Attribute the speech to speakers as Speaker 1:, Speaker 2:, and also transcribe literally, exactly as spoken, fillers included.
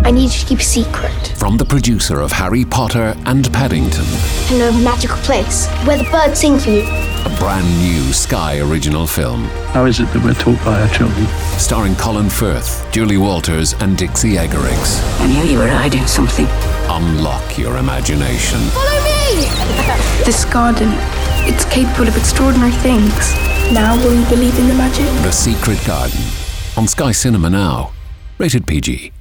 Speaker 1: I need you to keep a secret.
Speaker 2: From the producer of Harry Potter and Paddington.
Speaker 1: I know a magical place where the birds sing for you.
Speaker 2: A brand new Sky original film.
Speaker 3: How is it that we're taught by our children?
Speaker 2: Starring Colin Firth, Julie Walters and Dixie Eggerichs.
Speaker 4: I knew you were hiding something.
Speaker 2: Unlock your imagination.
Speaker 1: Follow me!
Speaker 5: This garden, it's capable of extraordinary things. Now will you believe in the magic?
Speaker 2: The Secret Garden. On Sky Cinema now. Rated P G.